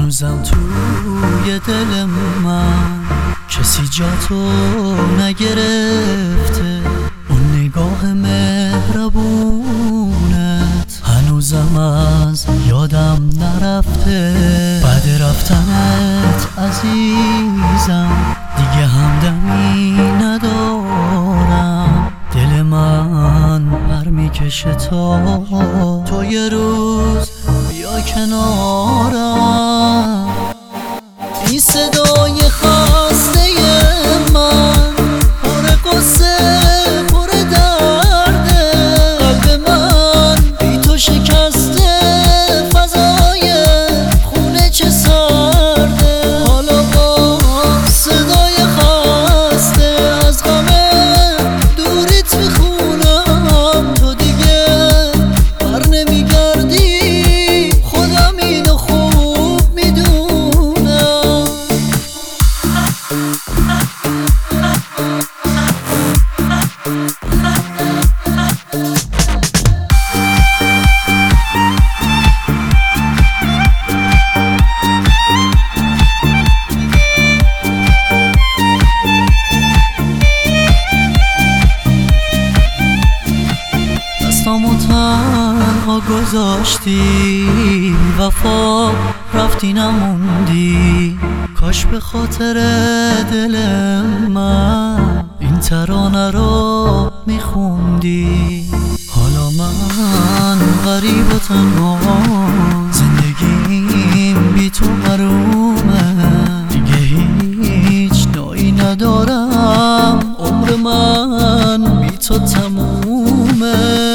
هنوزم توی دل من کسی جاتو نگرفته. اون نگاه مهربونت هنوزم از یادم نرفته. بعد رفتنت عزیزم دیگه همدمی ندارم. دل من پر میکشه تا تو یه روز بیا کنارم. این صدای خسته من پر قصه پر درده. قلب من بی تو شکسته، فضای خونه چه سرده. حالا با صدای خسته از غم دوریت میخونم. تو دیگه بر نمیگردی، خودم اینو خوب میدونم. دستامو تنها گذاشتی، وفا رفتی نموندی. کاش به خاطر دل من این ترانه رو میخوندی. حالا من غریب و تنها، زندگیم بی تو محرومه. دیگه هیچ نوعی ندارم، عمر من بی تو تمومه.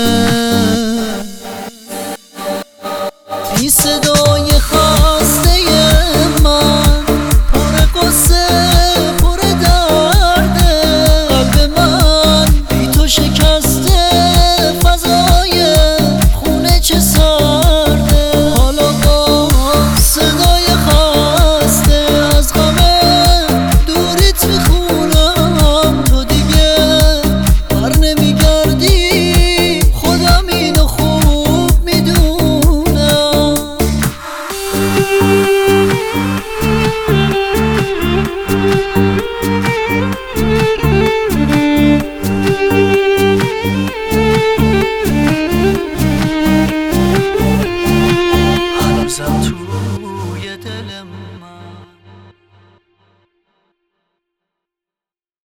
این صدای خسته من پر قصه پر درده. قلب من بی تو شکسته، فضای خونه چه سرده. حالا با صدای خسته از غم دوریت میخونم. تو دیگه بر نمیگردی، خودم اینو خوب میدونم. هنوزم توی دل من